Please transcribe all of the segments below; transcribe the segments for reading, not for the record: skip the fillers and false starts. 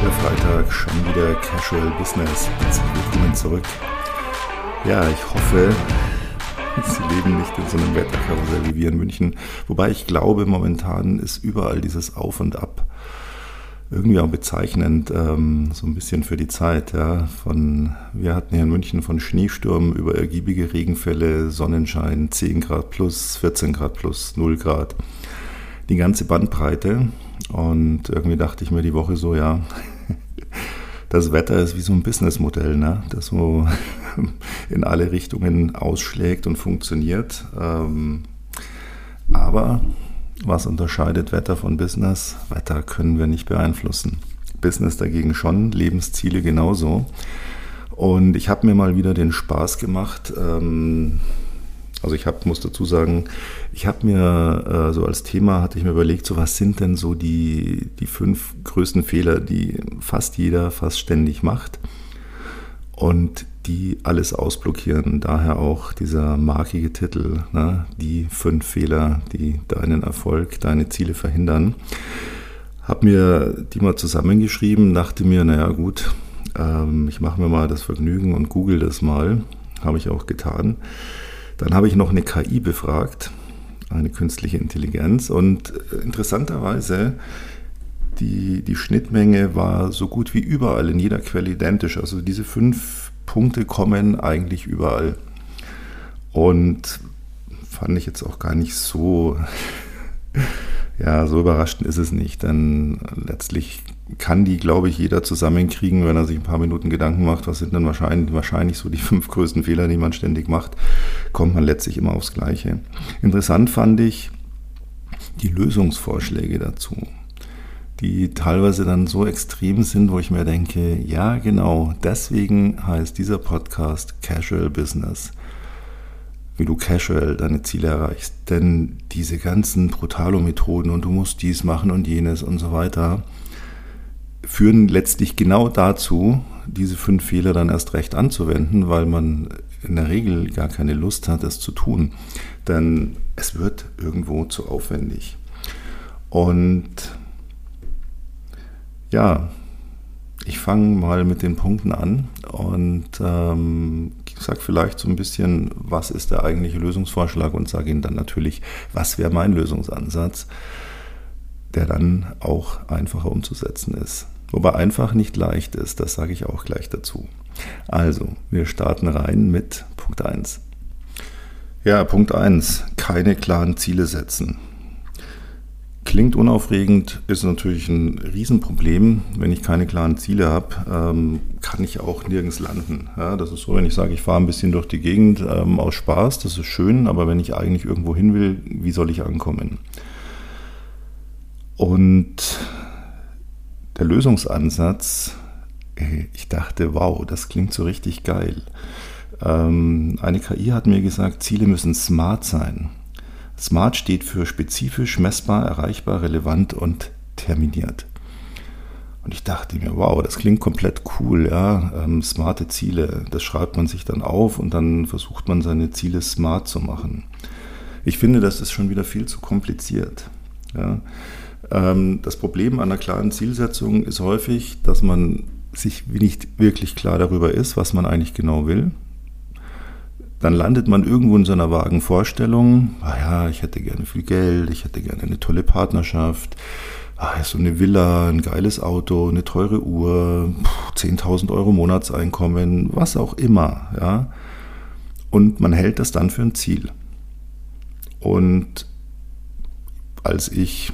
wieder Freitag, schon wieder Casual Business. Herzlich willkommen zurück. Ja, ich hoffe, Sie leben nicht in so einem Wetterkarussell wie wir in München. Wobei ich glaube, momentan ist überall dieses Auf und Ab irgendwie auch bezeichnend, so ein bisschen für die Zeit. Ja. Wir hatten hier in München von Schneesturm über ergiebige Regenfälle, Sonnenschein, 10 Grad plus, 14 Grad plus, 0 Grad. Die ganze Bandbreite. Und irgendwie dachte ich mir die Woche so, ja, das Wetter ist wie so ein Businessmodell, ne? Das so in alle Richtungen ausschlägt und funktioniert. Aber was unterscheidet Wetter von Business? Wetter können wir nicht beeinflussen. Business dagegen schon, Lebensziele genauso. Und ich habe mir mal wieder den Spaß gemacht. Muss dazu sagen, ich habe mir so als Thema, hatte ich mir überlegt, so was sind denn so die 5 größten Fehler, die fast jeder fast ständig macht und die alles ausblockieren. Daher auch dieser markige Titel, ne? Die 5 Fehler, die deinen Erfolg, deine Ziele verhindern. Habe mir die mal zusammengeschrieben, dachte mir, naja gut, ich mache mir mal das Vergnügen und google das mal. Habe ich auch getan. Dann habe ich noch eine KI befragt, eine künstliche Intelligenz, und interessanterweise die Schnittmenge war so gut wie überall in jeder Quelle identisch. Also diese 5 Punkte kommen eigentlich überall. Und fand ich jetzt auch gar nicht so, ja, so überraschend ist es nicht, denn letztlich kann die, glaube ich, jeder zusammenkriegen, wenn er sich ein paar Minuten Gedanken macht, was sind dann wahrscheinlich so die 5 größten Fehler, die man ständig macht, kommt man letztlich immer aufs Gleiche. Interessant fand ich die Lösungsvorschläge dazu, die teilweise dann so extrem sind, wo ich mir denke, ja genau, deswegen heißt dieser Podcast Casual Business, wie du casual deine Ziele erreichst. Denn diese ganzen Brutalo-Methoden und du musst dies machen und jenes und so weiter, führen letztlich genau dazu, diese 5 Fehler dann erst recht anzuwenden, weil man in der Regel gar keine Lust hat, es zu tun. Denn es wird irgendwo zu aufwendig. Und ja, ich fange mal mit den Punkten an und sage vielleicht so ein bisschen, was ist der eigentliche Lösungsvorschlag, und sage Ihnen dann natürlich, was wäre mein Lösungsansatz, der dann auch einfacher umzusetzen ist. Wobei einfach nicht leicht ist, das sage ich auch gleich dazu. Also, wir starten rein mit Punkt 1. Ja, Punkt 1, keine klaren Ziele setzen. Klingt unaufregend, ist natürlich ein Riesenproblem. Wenn ich keine klaren Ziele habe, kann ich auch nirgends landen. Ja, das ist so, wenn ich sage, ich fahre ein bisschen durch die Gegend aus Spaß, das ist schön, aber wenn ich eigentlich irgendwo hin will, wie soll ich ankommen? Und der Lösungsansatz, ich dachte, wow, das klingt so richtig geil. Eine KI hat mir gesagt, Ziele müssen smart sein. Smart steht für spezifisch, messbar, erreichbar, relevant und terminiert. Und ich dachte mir, wow, das klingt komplett cool, ja. Smarte Ziele, das schreibt man sich dann auf und dann versucht man seine Ziele smart zu machen. Ich finde, das ist schon wieder viel zu kompliziert. Ja. Das Problem an einer klaren Zielsetzung ist häufig, dass man sich nicht wirklich klar darüber ist, was man eigentlich genau will. Dann landet man irgendwo in so einer vagen Vorstellung, ich hätte gerne viel Geld, ich hätte gerne eine tolle Partnerschaft, so eine Villa, ein geiles Auto, eine teure Uhr, 10.000 Euro Monatseinkommen, was auch immer. Ja? Und man hält das dann für ein Ziel. Und als ich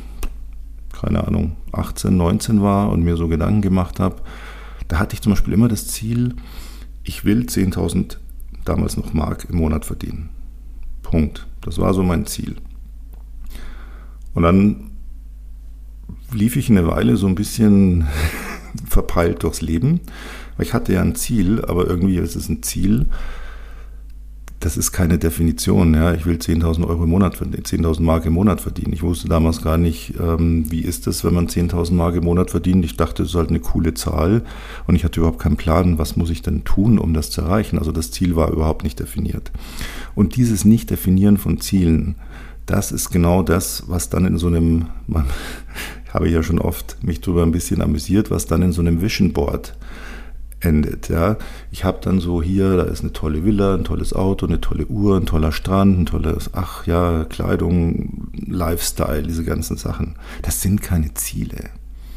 18, 19 war und mir so Gedanken gemacht habe, da hatte ich zum Beispiel immer das Ziel, ich will 10.000 damals noch Mark im Monat verdienen. Punkt. Das war so mein Ziel. Und dann lief ich eine Weile so ein bisschen verpeilt durchs Leben, weil ich hatte ja ein Ziel, aber irgendwie ist es ein Ziel, das ist keine Definition. Ja. Ich will 10.000 Euro im Monat verdienen, 10.000 Mark im Monat verdienen. Ich wusste damals gar nicht, wie ist das, wenn man 10.000 Mark im Monat verdient. Ich dachte, das ist halt eine coole Zahl und ich hatte überhaupt keinen Plan, was muss ich denn tun, um das zu erreichen. Also das Ziel war überhaupt nicht definiert. Und dieses Nicht-Definieren von Zielen, das ist genau das, was dann in so einem, habe ich ja schon oft mich darüber ein bisschen amüsiert, was dann in so einem Vision Board endet. Ja. Ich habe dann so hier, da ist eine tolle Villa, ein tolles Auto, eine tolle Uhr, ein toller Strand, ein tolles, Kleidung, Lifestyle, diese ganzen Sachen. Das sind keine Ziele.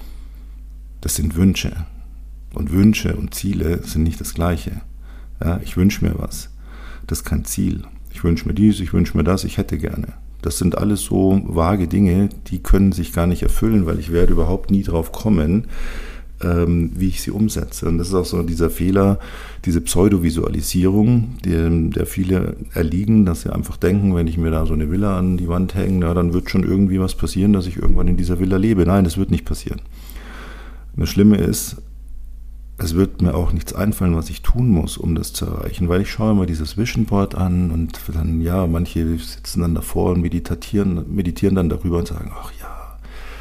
Das sind Wünsche. Und Wünsche und Ziele sind nicht das Gleiche. Ja, ich wünsche mir was. Das ist kein Ziel. Ich wünsche mir dies, ich wünsche mir das, ich hätte gerne. Das sind alles so vage Dinge, die können sich gar nicht erfüllen, weil ich werde überhaupt nie drauf kommen, wie ich sie umsetze. Und das ist auch so dieser Fehler, diese Pseudovisualisierung, der viele erliegen, dass sie einfach denken, wenn ich mir da so eine Villa an die Wand hänge, ja, dann wird schon irgendwie was passieren, dass ich irgendwann in dieser Villa lebe. Nein, das wird nicht passieren. Und das Schlimme ist, es wird mir auch nichts einfallen, was ich tun muss, um das zu erreichen, weil ich schaue immer dieses Vision Board an und dann, ja, manche sitzen dann davor und meditieren dann darüber und sagen, ach ja,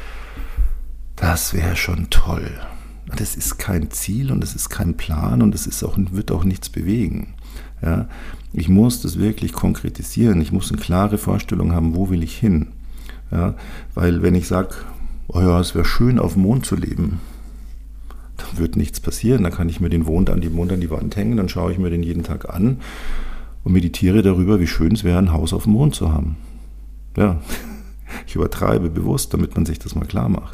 das wäre schon toll. Das ist kein Ziel und das ist kein Plan und wird auch nichts bewegen. Ja, ich muss das wirklich konkretisieren. Ich muss eine klare Vorstellung haben, wo will ich hin. Ja, weil wenn ich sage, oh ja, es wäre schön, auf dem Mond zu leben, dann wird nichts passieren. Dann kann ich mir den Mond an die Wand hängen, dann schaue ich mir den jeden Tag an und meditiere darüber, wie schön es wäre, ein Haus auf dem Mond zu haben. Ja, ich übertreibe bewusst, damit man sich das mal klar macht.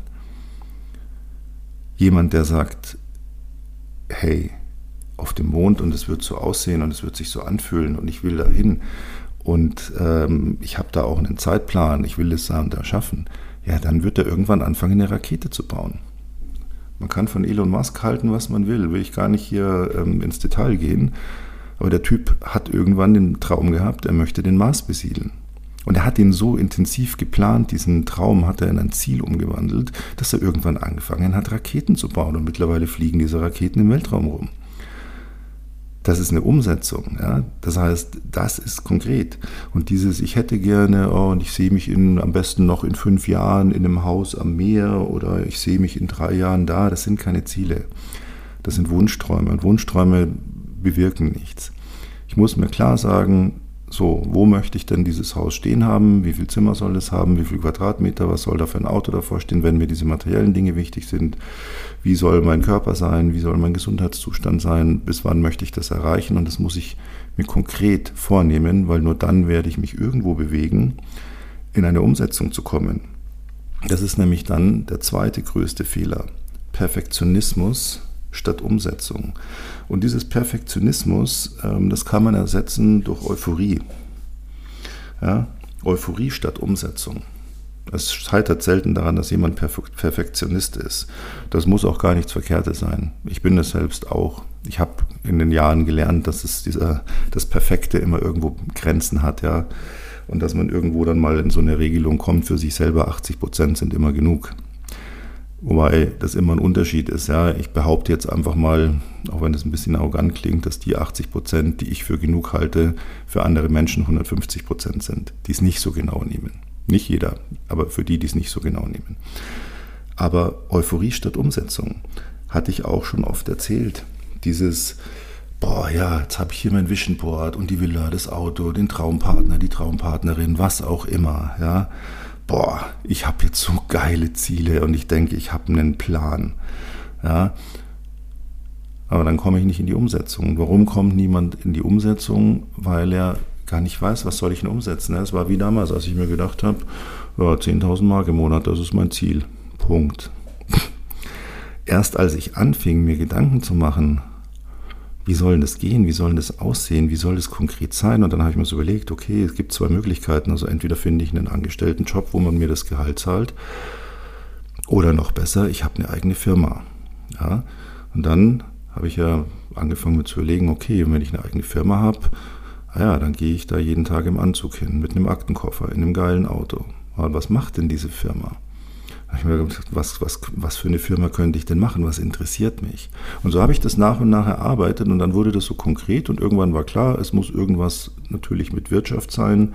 Jemand, der sagt, hey, auf dem Mond und es wird so aussehen und es wird sich so anfühlen und ich will da hin und ich habe da auch einen Zeitplan, ich will es da und da schaffen, ja, dann wird er irgendwann anfangen, eine Rakete zu bauen. Man kann von Elon Musk halten, was man will ich gar nicht hier ins Detail gehen, aber der Typ hat irgendwann den Traum gehabt, er möchte den Mars besiedeln. Und er hat ihn so intensiv geplant, diesen Traum hat er in ein Ziel umgewandelt, dass er irgendwann angefangen hat, Raketen zu bauen. Und mittlerweile fliegen diese Raketen im Weltraum rum. Das ist eine Umsetzung. Ja? Das heißt, das ist konkret. Und dieses, ich hätte gerne, und ich sehe mich am besten noch in 5 Jahren in einem Haus am Meer oder ich sehe mich in 3 Jahren da, das sind keine Ziele. Das sind Wunschträume. Und Wunschträume bewirken nichts. Ich muss mir klar sagen, so, wo möchte ich denn dieses Haus stehen haben? Wie viel Zimmer soll es haben? Wie viel Quadratmeter? Was soll da für ein Auto davor stehen, wenn mir diese materiellen Dinge wichtig sind? Wie soll mein Körper sein? Wie soll mein Gesundheitszustand sein? Bis wann möchte ich das erreichen? Und das muss ich mir konkret vornehmen, weil nur dann werde ich mich irgendwo bewegen, in eine Umsetzung zu kommen. Das ist nämlich dann der zweite größte Fehler. Perfektionismus statt Umsetzung. Und dieses Perfektionismus, das kann man ersetzen durch Euphorie. Ja? Euphorie statt Umsetzung. Es scheitert selten daran, dass jemand Perfektionist ist. Das muss auch gar nichts Verkehrtes sein. Ich bin es selbst auch. Ich habe in den Jahren gelernt, dass das Perfekte immer irgendwo Grenzen hat, ja. Und dass man irgendwo dann mal in so eine Regelung kommt, für sich selber 80% sind immer genug. Wobei das immer ein Unterschied ist. Ja. Ich behaupte jetzt einfach mal, auch wenn das ein bisschen arrogant klingt, dass die 80%, die ich für genug halte, für andere Menschen 150% sind, die es nicht so genau nehmen. Nicht jeder, aber für die es nicht so genau nehmen. Aber Euphorie statt Umsetzung hatte ich auch schon oft erzählt. Dieses, boah ja, jetzt habe ich hier mein Vision Board und die Villa, das Auto, den Traumpartner, die Traumpartnerin, was auch immer, ja. Boah, ich habe jetzt so geile Ziele und ich denke, ich habe einen Plan. Ja. Aber dann komme ich nicht in die Umsetzung. Warum kommt niemand in die Umsetzung? Weil er gar nicht weiß, was soll ich denn umsetzen. Es war wie damals, als ich mir gedacht habe, ja, 10.000 Mark im Monat, das ist mein Ziel. Punkt. Erst als ich anfing, mir Gedanken zu machen, wie soll denn das gehen, wie soll denn das aussehen, wie soll das konkret sein? Und dann habe ich mir so überlegt, okay, es gibt 2 Möglichkeiten. Also entweder finde ich einen Angestelltenjob, wo man mir das Gehalt zahlt, oder noch besser, ich habe eine eigene Firma. Ja? Und dann habe ich ja angefangen mit zu überlegen, okay, wenn ich eine eigene Firma habe, ja, dann gehe ich da jeden Tag im Anzug hin, mit einem Aktenkoffer, in einem geilen Auto. Aber was macht denn diese Firma? Da habe ich mir gedacht, was für eine Firma könnte ich denn machen? Was interessiert mich? Und so habe ich das nach und nach erarbeitet und dann wurde das so konkret und irgendwann war klar, es muss irgendwas natürlich mit Wirtschaft sein.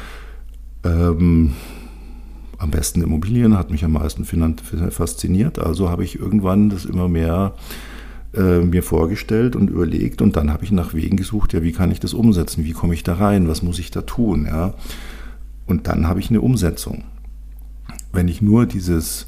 Am besten Immobilien, hat mich am meisten fasziniert. Also habe ich irgendwann das immer mehr mir vorgestellt und überlegt und dann habe ich nach Wegen gesucht, ja, wie kann ich das umsetzen? Wie komme ich da rein? Was muss ich da tun? Ja? Und dann habe ich eine Umsetzung. Wenn ich nur dieses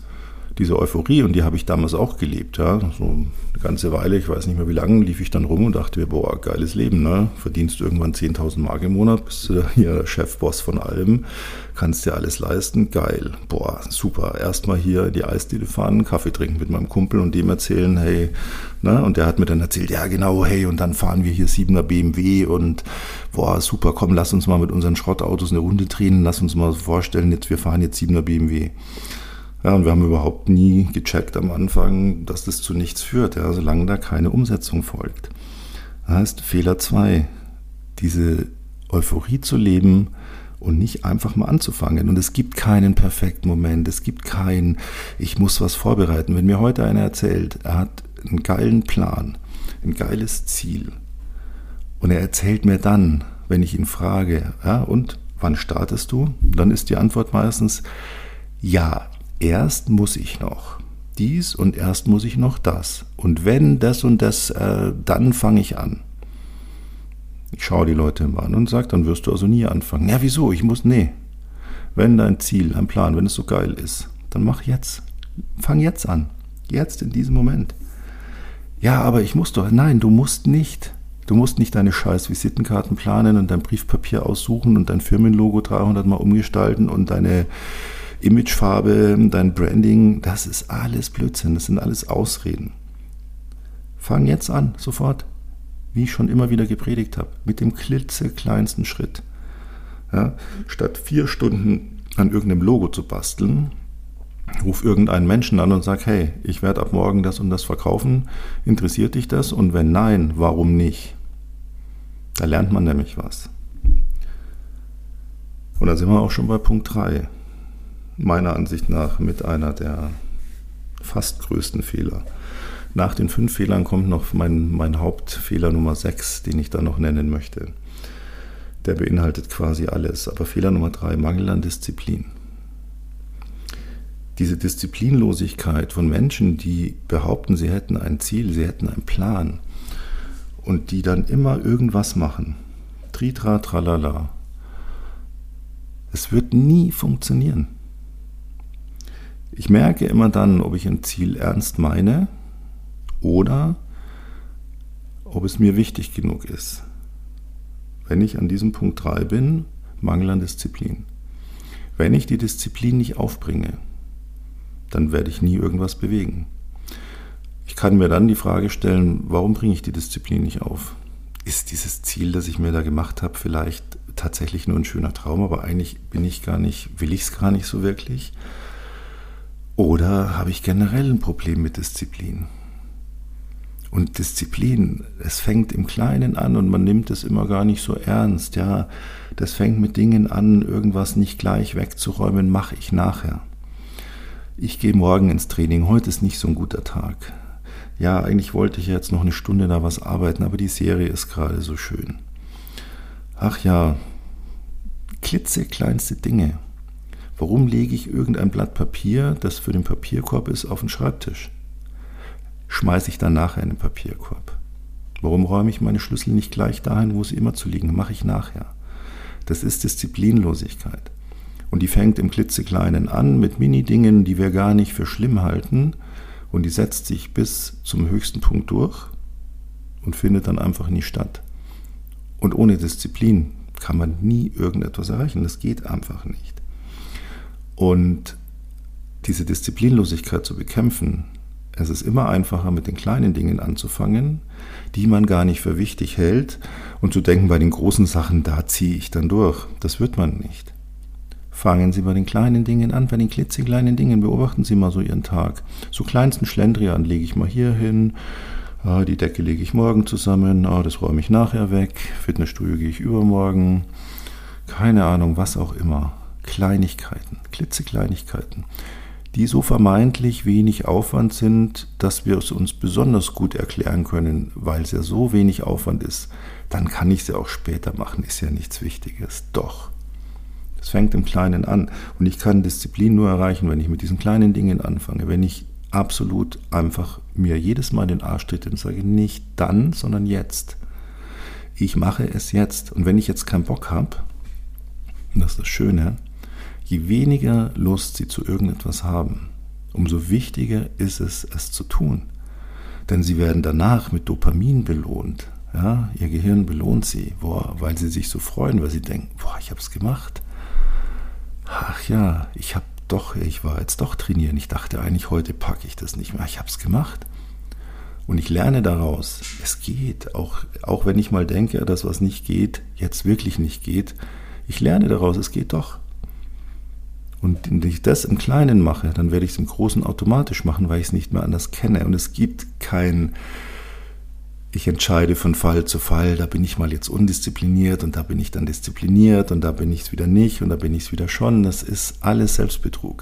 diese Euphorie, und die habe ich damals auch gelebt. Ja. So eine ganze Weile, ich weiß nicht mehr wie lange, lief ich dann rum und dachte mir, boah, geiles Leben. Ne? Verdienst irgendwann 10.000 Mark im Monat, bist du hier Chefboss von allem, kannst dir alles leisten, geil. Boah, super. Erstmal hier in die Eisdiele fahren, Kaffee trinken mit meinem Kumpel und dem erzählen, hey, ne? Und der hat mir dann erzählt, ja genau, hey, und dann fahren wir hier 7er BMW und boah, super, komm, lass uns mal mit unseren Schrottautos eine Runde drehen, lass uns mal vorstellen, jetzt, wir fahren jetzt 7er BMW. Ja, und wir haben überhaupt nie gecheckt am Anfang, dass das zu nichts führt, ja, solange da keine Umsetzung folgt. Das heißt, Fehler 2, diese Euphorie zu leben und nicht einfach mal anzufangen. Und es gibt keinen perfekten Moment, es gibt keinen, ich muss was vorbereiten. Wenn mir heute einer erzählt, er hat einen geilen Plan, ein geiles Ziel, und er erzählt mir dann, wenn ich ihn frage, ja, und wann startest du? Dann ist die Antwort meistens, ja, erst muss ich noch dies und erst muss ich noch das. Und wenn das und das, dann fange ich an. Ich schaue die Leute immer an und sage, dann wirst du also nie anfangen. Ja, wieso? Nee. Wenn dein Ziel, ein Plan, wenn es so geil ist, dann mach jetzt. Fang jetzt an. Jetzt in diesem Moment. Ja, aber ich muss doch. Nein, du musst nicht. Du musst nicht deine scheiß Visitenkarten planen und dein Briefpapier aussuchen und dein Firmenlogo 300 Mal umgestalten und deine Imagefarbe, dein Branding. Das ist alles Blödsinn. Das sind alles Ausreden. Fang jetzt an, sofort. Wie ich schon immer wieder gepredigt habe, mit dem klitzekleinsten Schritt. Ja, statt 4 Stunden an irgendeinem Logo zu basteln, ruf irgendeinen Menschen an und sag, hey, ich werde ab morgen das und das verkaufen. Interessiert dich das? Und wenn nein, warum nicht? Da lernt man nämlich was. Und da sind wir auch schon bei Punkt 3. Meiner Ansicht nach mit einer der fast größten Fehler. Nach den 5 Fehlern kommt noch mein Hauptfehler Nummer 6, den ich da noch nennen möchte. Der beinhaltet quasi alles. Aber Fehler Nummer 3, Mangel an Disziplin. Diese Disziplinlosigkeit von Menschen, die behaupten, sie hätten ein Ziel, sie hätten einen Plan und die dann immer irgendwas machen. Tritra, tralala. Es wird nie funktionieren. Ich merke immer dann, ob ich ein Ziel ernst meine oder ob es mir wichtig genug ist. Wenn ich an diesem Punkt 3 bin, Mangel an Disziplin. Wenn ich die Disziplin nicht aufbringe, dann werde ich nie irgendwas bewegen. Ich kann mir dann die Frage stellen, warum bringe ich die Disziplin nicht auf? Ist dieses Ziel, das ich mir da gemacht habe, vielleicht tatsächlich nur ein schöner Traum, aber eigentlich will ich es gar nicht so wirklich? Oder habe ich generell ein Problem mit Disziplin? Und Disziplin, es fängt im Kleinen an und man nimmt es immer gar nicht so ernst. Ja, das fängt mit Dingen an, irgendwas nicht gleich wegzuräumen, mache ich nachher. Ich gehe morgen ins Training, heute ist nicht so ein guter Tag. Ja, eigentlich wollte ich jetzt noch eine Stunde da was arbeiten, aber die Serie ist gerade so schön. Ach ja, klitzekleinste Dinge. Warum lege ich irgendein Blatt Papier, das für den Papierkorb ist, auf den Schreibtisch? Schmeiße ich dann nachher in den Papierkorb? Warum räume ich meine Schlüssel nicht gleich dahin, wo sie immer zu liegen? Mache ich nachher. Das ist Disziplinlosigkeit. Und die fängt im Klitzekleinen an mit Mini-Dingen, die wir gar nicht für schlimm halten. Und die setzt sich bis zum höchsten Punkt durch und findet dann einfach nie statt. Und ohne Disziplin kann man nie irgendetwas erreichen. Das geht einfach nicht. Und diese Disziplinlosigkeit zu bekämpfen, es ist immer einfacher, mit den kleinen Dingen anzufangen, die man gar nicht für wichtig hält und zu denken, bei den großen Sachen, da ziehe ich dann durch. Das wird man nicht. Fangen Sie bei den kleinen Dingen an, bei den klitzekleinen Dingen. Beobachten Sie mal so Ihren Tag. So kleinsten Schlendrian lege ich mal hier hin, die Decke lege ich morgen zusammen, das räume ich nachher weg, Fitnessstudio gehe ich übermorgen, keine Ahnung, was auch immer. Kleinigkeiten, klitzekleinigkeiten, die so vermeintlich wenig Aufwand sind, dass wir es uns besonders gut erklären können, weil es ja so wenig Aufwand ist, dann kann ich es ja auch später machen, ist ja nichts Wichtiges. Doch, es fängt im Kleinen an und ich kann Disziplin nur erreichen, wenn ich mit diesen kleinen Dingen anfange, wenn ich absolut einfach mir jedes Mal den Arsch trete und sage, nicht dann, sondern jetzt. Ich mache es jetzt und wenn ich jetzt keinen Bock habe, und das ist das Schöne, je weniger Lust Sie zu irgendetwas haben, umso wichtiger ist es, es zu tun. Denn sie werden danach mit Dopamin belohnt. Ja, ihr Gehirn belohnt sie, weil sie sich so freuen, weil sie denken, ich habe es gemacht. Ach ja, ich war jetzt doch trainieren. Ich dachte eigentlich, heute packe ich das nicht mehr. Ich habe es gemacht. Und ich lerne daraus, es geht, auch wenn ich mal denke, dass was nicht geht, jetzt wirklich nicht geht. Ich lerne daraus, es geht doch. Und wenn ich das im Kleinen mache, dann werde ich es im Großen automatisch machen, weil ich es nicht mehr anders kenne. Und es gibt ich entscheide von Fall zu Fall, da bin ich mal jetzt undiszipliniert und da bin ich dann diszipliniert und da bin ich es wieder nicht und da bin ich es wieder schon. Das ist alles Selbstbetrug.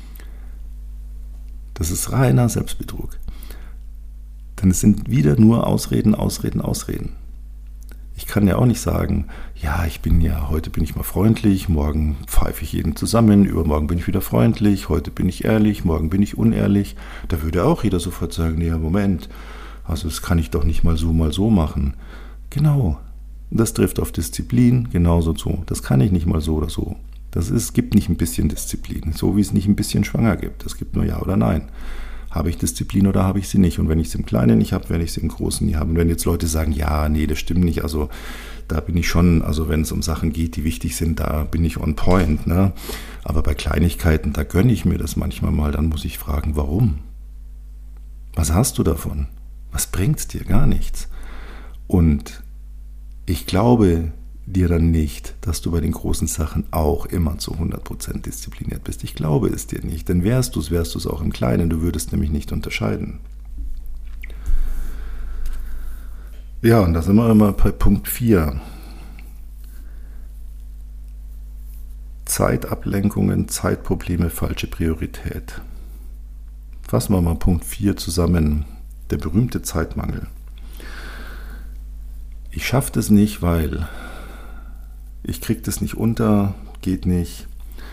Das ist reiner Selbstbetrug. Denn es sind wieder nur Ausreden, Ausreden, Ausreden. Ich kann ja auch nicht sagen, heute bin ich mal freundlich, morgen pfeife ich jeden zusammen, übermorgen bin ich wieder freundlich, heute bin ich ehrlich, morgen bin ich unehrlich. Da würde auch jeder sofort sagen, nee, Moment, also das kann ich doch nicht mal so machen. Genau, das trifft auf Disziplin genauso zu. Das kann ich nicht mal so oder so. Gibt nicht ein bisschen Disziplin, so wie es nicht ein bisschen schwanger gibt. Es gibt nur Ja oder Nein. Habe ich Disziplin oder habe ich sie nicht? Und wenn ich sie im Kleinen nicht habe, werde ich sie im Großen nie haben. Und wenn jetzt Leute sagen, ja, nee, das stimmt nicht, also da bin ich schon, also wenn es um Sachen geht, die wichtig sind, da bin ich on point. Ne? Aber bei Kleinigkeiten, da gönne ich mir das manchmal mal, dann muss ich fragen, warum? Was hast du davon? Was bringt's dir? Gar nichts. Und ich glaube dir dann nicht, dass du bei den großen Sachen auch immer zu 100% diszipliniert bist. Ich glaube es dir nicht, denn wärst du es auch im Kleinen, du würdest nämlich nicht unterscheiden. Ja, und da sind wir immer bei Punkt 4. Zeitablenkungen, Zeitprobleme, falsche Priorität. Fassen wir mal Punkt 4 zusammen, der berühmte Zeitmangel. Ich schaffe das nicht, weil ich kriege das nicht unter, geht nicht,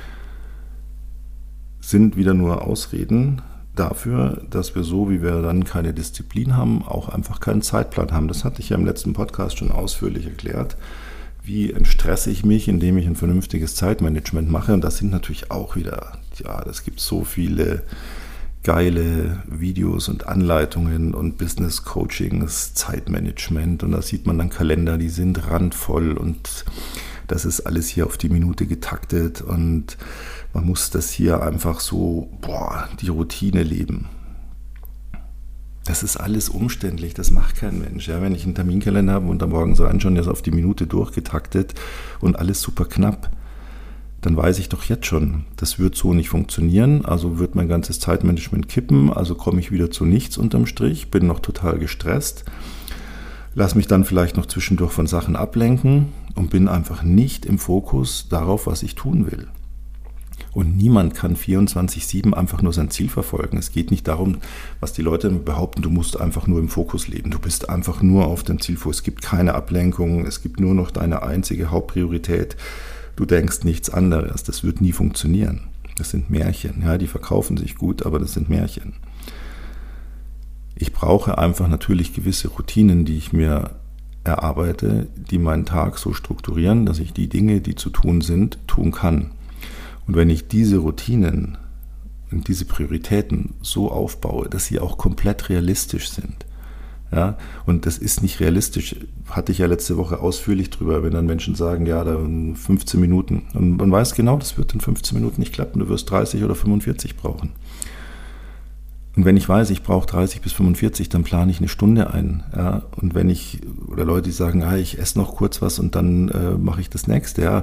sind wieder nur Ausreden dafür, dass wir so, wie wir dann keine Disziplin haben, auch einfach keinen Zeitplan haben. Das hatte ich ja im letzten Podcast schon ausführlich erklärt. Wie entstresse ich mich, indem ich ein vernünftiges Zeitmanagement mache? Und das sind natürlich auch wieder, das gibt so viele geile Videos und Anleitungen und Business Coachings, Zeitmanagement, und da sieht man dann Kalender, die sind randvoll und das ist alles hier auf die Minute getaktet und man muss das hier einfach so, die Routine leben. Das ist alles umständlich, das macht kein Mensch. Ja, wenn ich einen Terminkalender habe und am Morgen so anschauen, der ist auf die Minute durchgetaktet und alles super knapp, dann weiß ich doch jetzt schon, das wird so nicht funktionieren, also wird mein ganzes Zeitmanagement kippen, also komme ich wieder zu nichts unterm Strich, bin noch total gestresst, lass mich dann vielleicht noch zwischendurch von Sachen ablenken und bin einfach nicht im Fokus darauf, was ich tun will. Und niemand kann 24/7 einfach nur sein Ziel verfolgen. Es geht nicht darum, was die Leute behaupten, du musst einfach nur im Fokus leben. Du bist einfach nur auf dem Ziel vor. Es gibt keine Ablenkung, es gibt nur noch deine einzige Hauptpriorität. Du denkst nichts anderes. Das wird nie funktionieren. Das sind Märchen. Ja, die verkaufen sich gut, aber das sind Märchen. Ich brauche einfach natürlich gewisse Routinen, die ich mir erarbeite, die meinen Tag so strukturieren, dass ich die Dinge, die zu tun sind, tun kann. Und wenn ich diese Routinen und diese Prioritäten so aufbaue, dass sie auch komplett realistisch sind, ja, und das ist nicht realistisch, hatte ich ja letzte Woche ausführlich drüber, wenn dann Menschen sagen, ja, da 15 Minuten. Und man weiß genau, das wird in 15 Minuten nicht klappen, du wirst 30 oder 45 brauchen. Und wenn ich weiß, ich brauche 30 bis 45, dann plane ich eine Stunde ein. Ja, und oder Leute, die sagen, ich esse noch kurz was und dann mache ich das nächste, ja.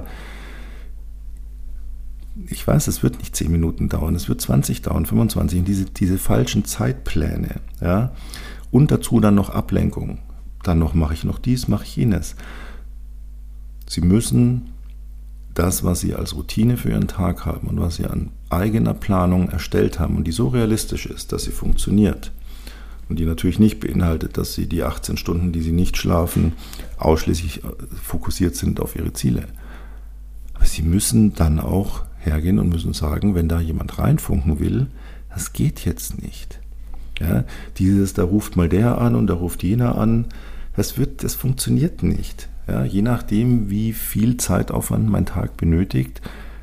Ich weiß, es wird nicht 10 Minuten dauern, es wird 20 dauern, 25, und diese falschen Zeitpläne, ja. Und dazu dann noch Ablenkung. Dann mache ich noch dies, mache ich jenes. Sie müssen das, was Sie als Routine für Ihren Tag haben und was Sie an eigener Planung erstellt haben und die so realistisch ist, dass sie funktioniert und die natürlich nicht beinhaltet, dass Sie die 18 Stunden, die Sie nicht schlafen, ausschließlich fokussiert sind auf Ihre Ziele. Aber Sie müssen dann auch hergehen und müssen sagen, wenn da jemand reinfunken will, das geht jetzt nicht. Ja, da ruft mal der an und da ruft jener an, das funktioniert nicht. Ja, je nachdem, wie viel Zeitaufwand mein Tag benötigt,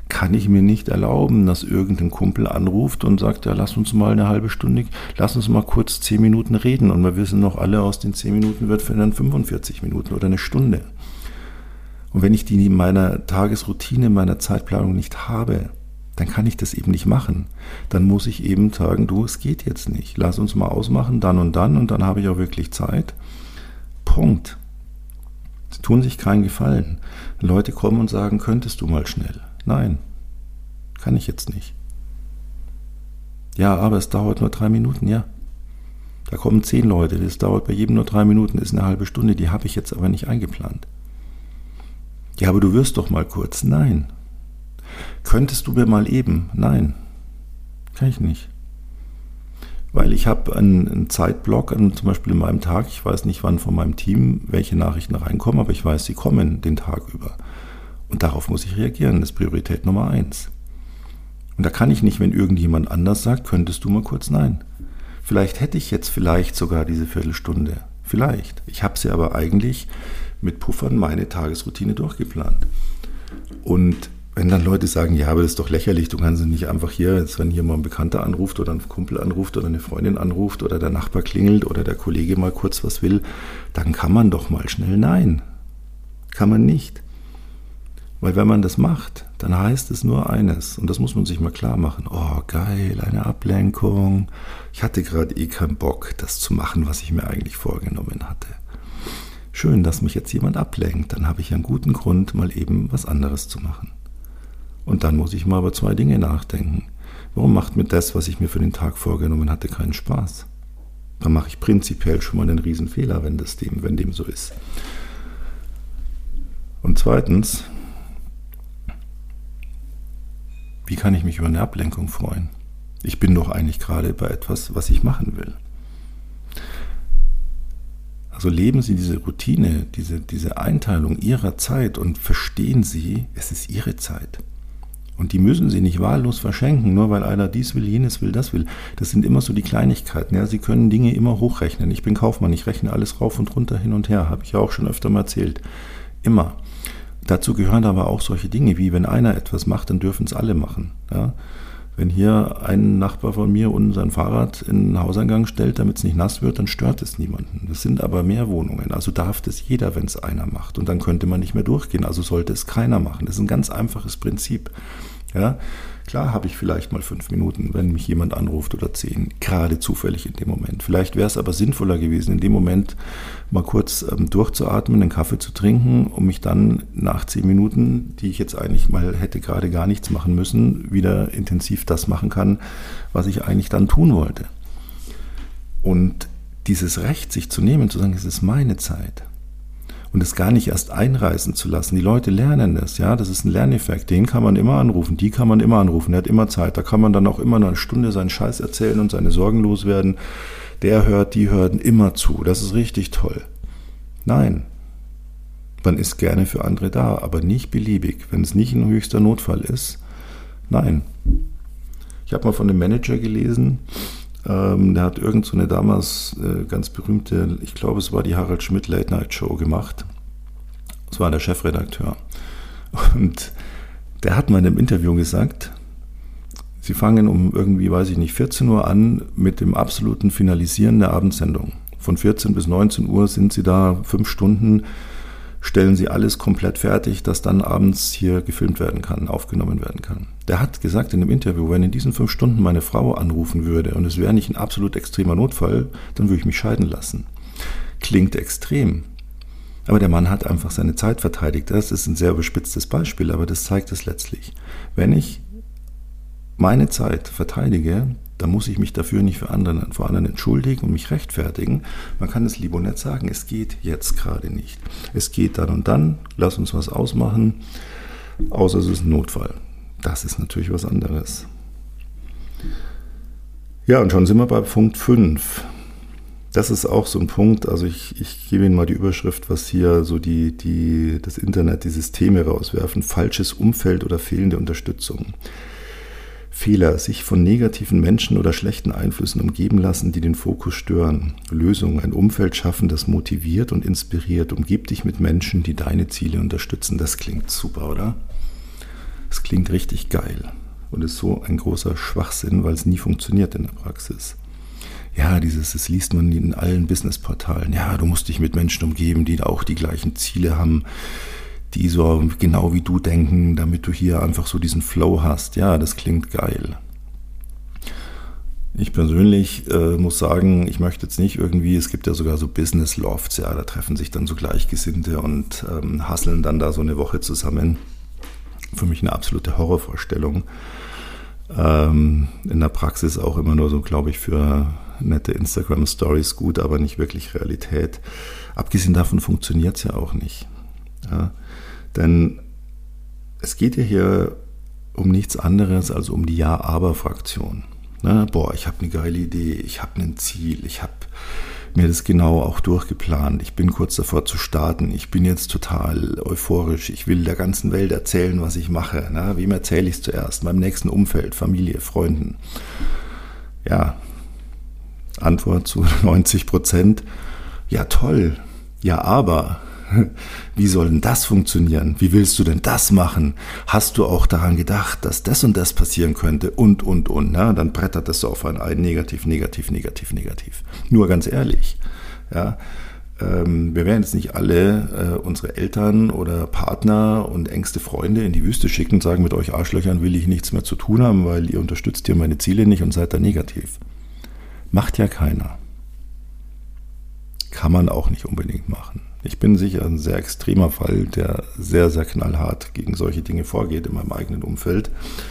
kann ich mir nicht erlauben, dass irgendein Kumpel anruft und sagt, ja, lass uns mal eine halbe Stunde, lass uns mal kurz 10 Minuten reden. Und wir wissen noch alle, aus den 10 Minuten wird für dann 45 Minuten oder eine Stunde. Und wenn ich die in meiner Tagesroutine, meiner Zeitplanung nicht habe, dann kann ich das eben nicht machen. Dann muss ich eben sagen, du, es geht jetzt nicht. Lass uns mal ausmachen, dann und dann habe ich auch wirklich Zeit. Punkt. Sie tun sich keinen Gefallen. Leute kommen und sagen, könntest du mal schnell? Nein, kann ich jetzt nicht. Ja, aber es dauert nur 3 Minuten, ja. Da kommen 10 Leute, das dauert bei jedem nur 3 Minuten, ist eine halbe Stunde, die habe ich jetzt aber nicht eingeplant. Ja, aber du wirst doch mal kurz. Nein. Könntest du mir mal eben? Nein, kann ich nicht. Weil ich habe einen Zeitblock, zum Beispiel in meinem Tag, ich weiß nicht, wann von meinem Team welche Nachrichten reinkommen, aber ich weiß, sie kommen den Tag über. Und darauf muss ich reagieren, das ist Priorität Nummer 1. Und da kann ich nicht, wenn irgendjemand anders sagt, könntest du mal kurz? Nein. Vielleicht hätte ich jetzt sogar diese Viertelstunde. Vielleicht. Ich habe sie aber eigentlich mit Puffern meine Tagesroutine durchgeplant. Und wenn dann Leute sagen, ja, aber das ist doch lächerlich, du kannst nicht einfach jetzt, wenn hier mal ein Bekannter anruft oder ein Kumpel anruft oder eine Freundin anruft oder der Nachbar klingelt oder der Kollege mal kurz was will, dann kann man doch mal schnell. Nein, kann man nicht. Weil wenn man das macht, dann heißt es nur eines, und das muss man sich mal klar machen, oh geil, eine Ablenkung, ich hatte gerade keinen Bock, das zu machen, was ich mir eigentlich vorgenommen hatte. Schön, dass mich jetzt jemand ablenkt, dann habe ich einen guten Grund, mal eben was anderes zu machen. Und dann muss ich mal über 2 Dinge nachdenken. Warum macht mir das, was ich mir für den Tag vorgenommen hatte, keinen Spaß? Dann mache ich prinzipiell schon mal einen Riesenfehler, wenn dem so ist. Und zweitens, wie kann ich mich über eine Ablenkung freuen? Ich bin doch eigentlich gerade bei etwas, was ich machen will. Also leben Sie diese Routine, diese Einteilung Ihrer Zeit und verstehen Sie, es ist Ihre Zeit. Und die müssen Sie nicht wahllos verschenken, nur weil einer dies will, jenes will, das will. Das sind immer so die Kleinigkeiten. Ja? Sie können Dinge immer hochrechnen. Ich bin Kaufmann, ich rechne alles rauf und runter, hin und her. Habe ich ja auch schon öfter mal erzählt. Immer. Dazu gehören aber auch solche Dinge, wie wenn einer etwas macht, dann dürfen es alle machen. Ja? Wenn hier ein Nachbar von mir unten sein Fahrrad in den Hauseingang stellt, damit es nicht nass wird, dann stört es niemanden. Das sind aber mehr Wohnungen. Also darf das jeder, wenn es einer macht. Und dann könnte man nicht mehr durchgehen. Also sollte es keiner machen. Das ist ein ganz einfaches Prinzip. Ja? Klar habe ich vielleicht mal 5 Minuten, wenn mich jemand anruft oder 10, gerade zufällig in dem Moment. Vielleicht wäre es aber sinnvoller gewesen, in dem Moment mal kurz durchzuatmen, einen Kaffee zu trinken, um mich dann nach 10 Minuten, die ich jetzt eigentlich mal hätte gerade gar nichts machen müssen, wieder intensiv das machen kann, was ich eigentlich dann tun wollte. Und dieses Recht, sich zu nehmen, zu sagen, es ist meine Zeit. Und es gar nicht erst einreißen zu lassen. Die Leute lernen das, ja, das ist ein Lerneffekt. Den kann man immer anrufen, die kann man immer anrufen, der hat immer Zeit. Da kann man dann auch immer noch eine Stunde seinen Scheiß erzählen und seine Sorgen loswerden. Der hört, die hören immer zu. Das ist richtig toll. Nein, man ist gerne für andere da, aber nicht beliebig. Wenn es nicht ein höchster Notfall ist, nein. Ich habe mal von einem Manager gelesen, der hat irgend so eine damals ganz berühmte, ich glaube es war die Harald Schmidt Late Night Show gemacht. Das war der Chefredakteur. Und der hat mal in einem Interview gesagt, sie fangen um irgendwie, weiß ich nicht, 14 Uhr an mit dem absoluten Finalisieren der Abendsendung. Von 14 bis 19 Uhr sind sie da 5 Stunden, stellen sie alles komplett fertig, dass dann abends hier gefilmt werden kann, aufgenommen werden kann. Der hat gesagt in einem Interview, wenn in diesen 5 Stunden meine Frau anrufen würde und es wäre nicht ein absolut extremer Notfall, dann würde ich mich scheiden lassen. Klingt extrem. Aber der Mann hat einfach seine Zeit verteidigt. Das ist ein sehr überspitztes Beispiel, aber das zeigt es letztlich. Wenn ich meine Zeit verteidige, dann muss ich mich dafür nicht vor anderen entschuldigen und mich rechtfertigen. Man kann es lieb und nett sagen, es geht jetzt gerade nicht. Es geht dann und dann, lass uns was ausmachen, außer es ist ein Notfall. Das ist natürlich was anderes. Ja, und schon sind wir bei Punkt 5. Das ist auch so ein Punkt, also ich gebe Ihnen mal die Überschrift, was hier so das Internet, die Systeme rauswerfen, falsches Umfeld oder fehlende Unterstützung. Fehler, sich von negativen Menschen oder schlechten Einflüssen umgeben lassen, die den Fokus stören. Lösung, ein Umfeld schaffen, das motiviert und inspiriert. Umgib dich mit Menschen, die deine Ziele unterstützen. Das klingt super, oder? Das klingt richtig geil und ist so ein großer Schwachsinn, weil es nie funktioniert in der Praxis. Ja, das liest man in allen Businessportalen. Ja, du musst dich mit Menschen umgeben, die auch die gleichen Ziele haben, die so genau wie du denken, damit du hier einfach so diesen Flow hast. Ja, das klingt geil. Ich persönlich muss sagen, ich möchte jetzt nicht irgendwie, es gibt ja sogar so Business Lofts, ja, da treffen sich dann so Gleichgesinnte und hasseln dann da so eine Woche zusammen. Für mich eine absolute Horrorvorstellung. In der Praxis auch immer nur so, glaube ich, für nette Instagram-Stories gut, aber nicht wirklich Realität. Abgesehen davon funktioniert es ja auch nicht. Ja? Denn es geht ja hier um nichts anderes als um die Ja-Aber-Fraktion. Ne? Boah, ich habe eine geile Idee, ich habe ein Ziel, ich habe mir das genau auch durchgeplant. Ich bin kurz davor zu starten. Ich bin jetzt total euphorisch. Ich will der ganzen Welt erzählen, was ich mache. Na, wem erzähle ich es zuerst? Meinem nächsten Umfeld, Familie, Freunden. Ja, Antwort zu 90%. Ja, toll. Ja, aber wie soll denn das funktionieren? Wie willst du denn das machen? Hast du auch daran gedacht, dass das und das passieren könnte? Und. Na, dann brettert das so auf einen ein. Negativ. Nur ganz ehrlich, ja, wir werden jetzt nicht alle unsere Eltern oder Partner und engste Freunde in die Wüste schicken und sagen, mit euch Arschlöchern will ich nichts mehr zu tun haben, weil ihr unterstützt hier meine Ziele nicht und seid da negativ. Macht ja keiner. Kann man auch nicht unbedingt machen. Ich bin sicher ein sehr extremer Fall, der sehr, sehr knallhart gegen solche Dinge vorgeht in meinem eigenen Umfeld.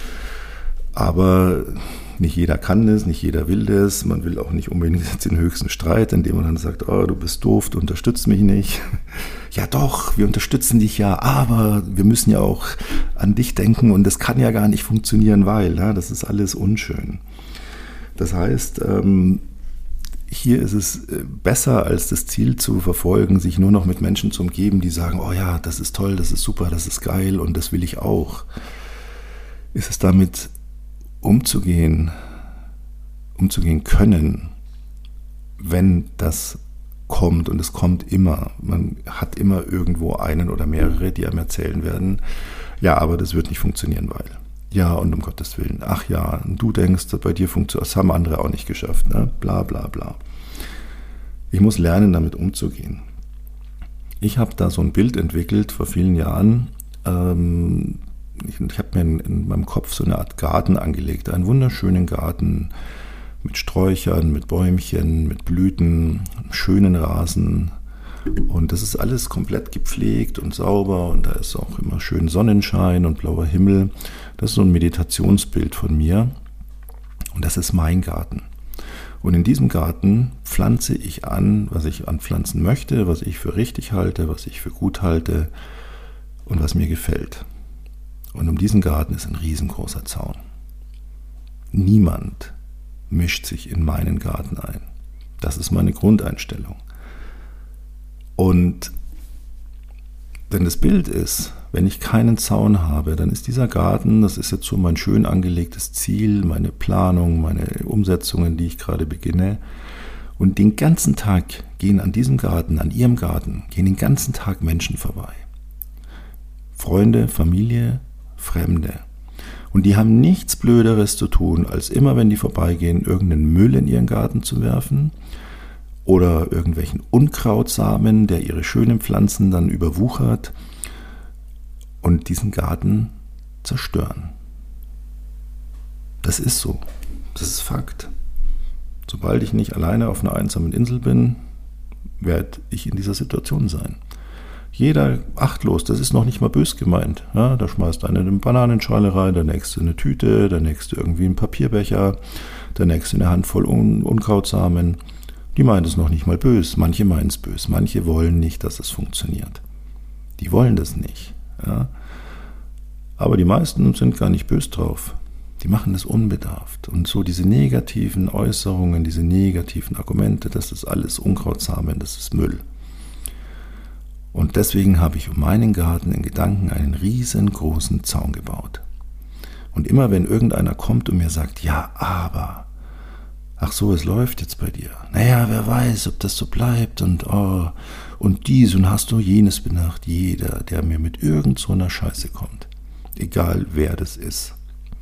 Aber nicht jeder kann das, nicht jeder will das. Man will auch nicht unbedingt jetzt den höchsten Streit, indem man dann sagt, oh, du bist doof, du unterstützt mich nicht. Ja doch, wir unterstützen dich ja, aber wir müssen ja auch an dich denken und das kann ja gar nicht funktionieren, weil, ja, das ist alles unschön. Das heißt, hier ist es besser, als das Ziel zu verfolgen, sich nur noch mit Menschen zu umgeben, die sagen, oh ja, das ist toll, das ist super, das ist geil und das will ich auch. Ist es damit umzugehen können, wenn das kommt, und es kommt immer. Man hat immer irgendwo einen oder mehrere, die einem erzählen werden, ja, aber das wird nicht funktionieren, weil. Ja, und um Gottes Willen. Ach ja, du denkst, bei dir funktioniert, das haben andere auch nicht geschafft, ne? Bla bla bla. Ich muss lernen, damit umzugehen. Ich habe da so ein Bild entwickelt vor vielen Jahren. Ich habe mir in meinem Kopf so eine Art Garten angelegt, einen wunderschönen Garten mit Sträuchern, mit Bäumchen, mit Blüten, schönen Rasen. Und das ist alles komplett gepflegt und sauber und da ist auch immer schön Sonnenschein und blauer Himmel. Das ist so ein Meditationsbild von mir und das ist mein Garten. Und in diesem Garten pflanze ich an, was ich anpflanzen möchte, was ich für richtig halte, was ich für gut halte und was mir gefällt. Und um diesen Garten ist ein riesengroßer Zaun. Niemand mischt sich in meinen Garten ein. Das ist meine Grundeinstellung. Und wenn das Bild ist, wenn ich keinen Zaun habe, dann ist dieser Garten, das ist jetzt so mein schön angelegtes Ziel, meine Planung, meine Umsetzungen, die ich gerade beginne. Und den ganzen Tag gehen an diesem Garten, an Ihrem Garten, gehen den ganzen Tag Menschen vorbei. Freunde, Familie, Fremde. Und die haben nichts Blöderes zu tun, als immer, wenn die vorbeigehen, irgendeinen Müll in ihren Garten zu werfen oder irgendwelchen Unkrautsamen, der ihre schönen Pflanzen dann überwuchert und diesen Garten zerstören. Das ist so. Das ist Fakt. Sobald ich nicht alleine auf einer einsamen Insel bin, werde ich in dieser Situation sein. Jeder achtlos, das ist noch nicht mal bös gemeint. Ja, da schmeißt einer eine Bananenschale rein, der nächste eine Tüte, der nächste irgendwie einen Papierbecher, der nächste eine Handvoll Unkrautsamen. Die meinen es noch nicht mal bös. Manche meinen es bös. Manche wollen nicht, dass es funktioniert. Die wollen das nicht. Ja. Aber die meisten sind gar nicht bös drauf. Die machen das unbedarft. Und so diese negativen Äußerungen, diese negativen Argumente, das ist alles Unkrautsamen, das ist Müll. Und deswegen habe ich um meinen Garten in Gedanken einen riesengroßen Zaun gebaut. Und immer wenn irgendeiner kommt und mir sagt, ja, aber, ach so, es läuft jetzt bei dir. Naja, wer weiß, ob das so bleibt und dies und hast du jenes bedacht. Jeder, der mir mit irgend so einer Scheiße kommt, egal wer das ist.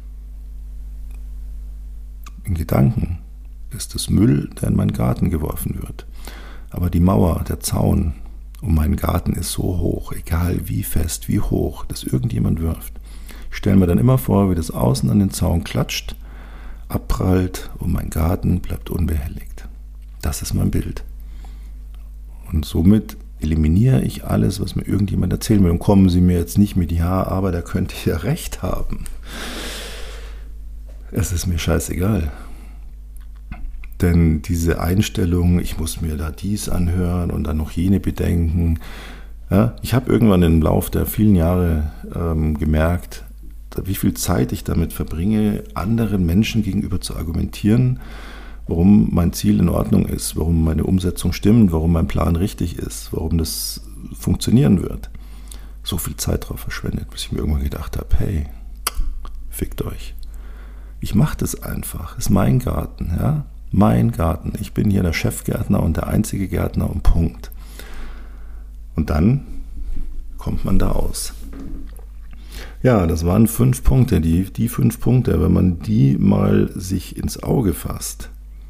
In Gedanken ist es Müll, der in meinen Garten geworfen wird. Aber die Mauer, der Zaun um meinen Garten ist so hoch, egal wie fest, wie hoch, dass irgendjemand wirft. Ich stelle mir dann immer vor, wie das außen an den Zaun klatscht, abprallt und mein Garten bleibt unbehelligt. Das ist mein Bild. Und somit eliminiere ich alles, was mir irgendjemand erzählen will. Und kommen Sie mir jetzt nicht mit, ja, aber der könnte ja recht haben. Es ist mir scheißegal. Denn diese Einstellung, ich muss mir da dies anhören und dann noch jene bedenken. Ja, ich habe irgendwann im Lauf der vielen Jahre gemerkt, wie viel Zeit ich damit verbringe, anderen Menschen gegenüber zu argumentieren, warum mein Ziel in Ordnung ist, warum meine Umsetzung stimmt, warum mein Plan richtig ist, warum das funktionieren wird. So viel Zeit drauf verschwendet, bis ich mir irgendwann gedacht habe, hey, fickt euch. Ich mache das einfach, ist mein Garten, ja. Mein Garten. Ich bin hier der Chefgärtner und der einzige Gärtner und Punkt. Und dann kommt man da aus. Ja, das waren 5 Punkte. Die 5 Punkte, wenn man die mal sich ins Auge fasst.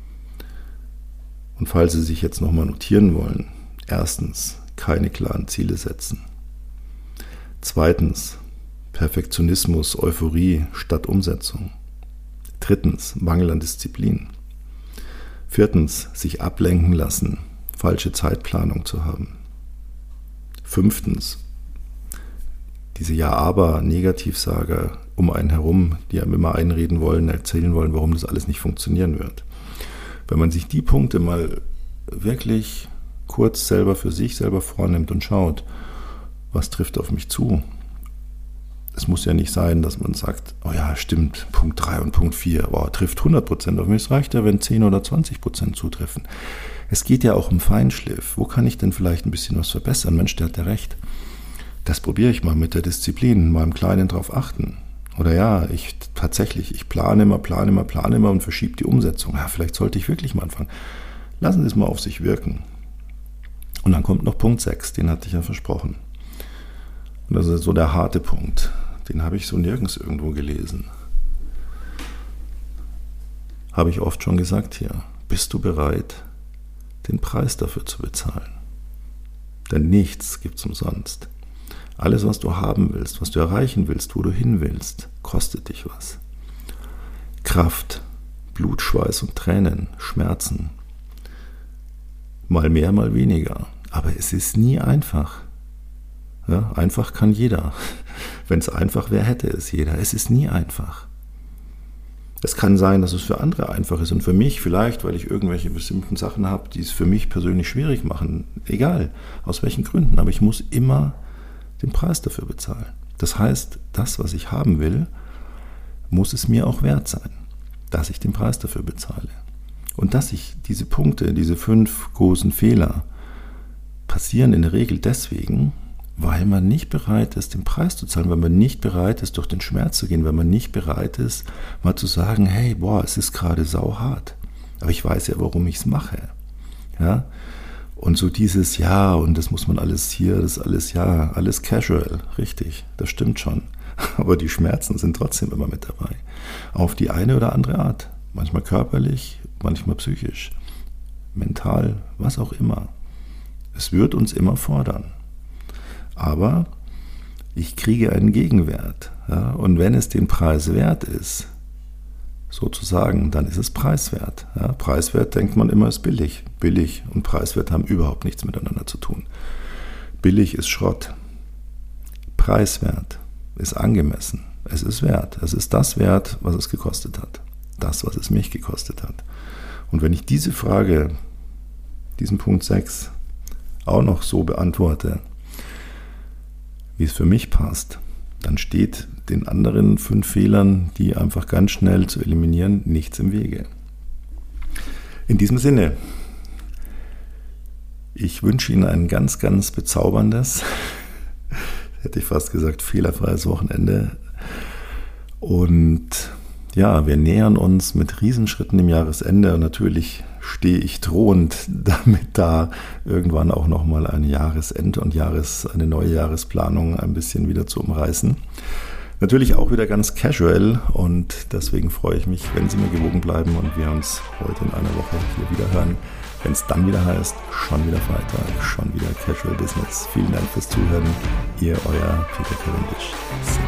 Und falls Sie sich jetzt nochmal notieren wollen. Erstens, keine klaren Ziele setzen. Zweitens, Perfektionismus, Euphorie statt Umsetzung. Drittens, Mangel an Disziplin. Viertens, sich ablenken lassen, falsche Zeitplanung zu haben. Fünftens, diese Ja-Aber-Negativsager um einen herum, die einem immer einreden wollen, erzählen wollen, warum das alles nicht funktionieren wird. Wenn man sich die Punkte mal wirklich kurz selber für sich selber vornimmt und schaut, was trifft auf mich zu. Es muss ja nicht sein, dass man sagt, oh ja, stimmt, Punkt 3 und Punkt 4, trifft 100% auf mich. Es reicht ja, wenn 10 oder 20% zutreffen. Es geht ja auch um Feinschliff. Wo kann ich denn vielleicht ein bisschen was verbessern? Mensch, der hat ja recht. Das probiere ich mal mit der Disziplin, mal im Kleinen drauf achten. Oder ja, ich plane immer und verschiebe die Umsetzung. Ja, vielleicht sollte ich wirklich mal anfangen. Lassen Sie es mal auf sich wirken. Und dann kommt noch Punkt 6, den hatte ich ja versprochen. Und das ist so der harte Punkt. Den habe ich so nirgends irgendwo gelesen. Habe ich oft schon gesagt hier. Bist du bereit, den Preis dafür zu bezahlen? Denn nichts gibt's umsonst. Alles, was du haben willst, was du erreichen willst, wo du hin willst, kostet dich was. Kraft, Blut, Schweiß und Tränen, Schmerzen. Mal mehr, mal weniger. Aber es ist nie einfach. Ja, einfach kann jeder. Wenn es einfach wäre, hätte es jeder. Es ist nie einfach. Es kann sein, dass es für andere einfach ist und für mich vielleicht, weil ich irgendwelche bestimmten Sachen habe, die es für mich persönlich schwierig machen. Egal, aus welchen Gründen. Aber ich muss immer den Preis dafür bezahlen. Das heißt, das, was ich haben will, muss es mir auch wert sein, dass ich den Preis dafür bezahle. Und dass ich diese Punkte, diese 5 großen Fehler passieren in der Regel deswegen, weil man nicht bereit ist, den Preis zu zahlen, weil man nicht bereit ist, durch den Schmerz zu gehen, weil man nicht bereit ist, mal zu sagen, hey, es ist gerade sauhart, aber ich weiß ja, warum ich es mache. Ja? Und so dieses Ja, und das muss man alles hier, das alles ja, alles casual, richtig, das stimmt schon. Aber die Schmerzen sind trotzdem immer mit dabei. Auf die eine oder andere Art. Manchmal körperlich, manchmal psychisch, mental, was auch immer. Es wird uns immer fordern. Aber ich kriege einen Gegenwert. Ja? Und wenn es den Preis wert ist, sozusagen, dann ist es preiswert. Ja? Preiswert denkt man immer ist billig. Billig und preiswert haben überhaupt nichts miteinander zu tun. Billig ist Schrott. Preiswert ist angemessen. Es ist wert. Es ist das wert, was es gekostet hat. Das, was es mich gekostet hat. Und wenn ich diese Frage, diesen Punkt 6, auch noch so beantworte, wie es für mich passt, dann steht den anderen 5 Fehlern, die einfach ganz schnell zu eliminieren, nichts im Wege. In diesem Sinne, ich wünsche Ihnen ein ganz, ganz bezauberndes, hätte ich fast gesagt, fehlerfreies Wochenende. Und ja, wir nähern uns mit Riesenschritten dem Jahresende und natürlich stehe ich drohend damit da, irgendwann auch nochmal ein Jahresende und eine neue Jahresplanung ein bisschen wieder zu umreißen. Natürlich auch wieder ganz casual und deswegen freue ich mich, wenn Sie mir gewogen bleiben und wir uns heute in einer Woche hier wieder hören, wenn es dann wieder heißt, schon wieder Freitag, schon wieder Casual Business. Vielen Dank fürs Zuhören. Ihr, euer Peter Cavendish.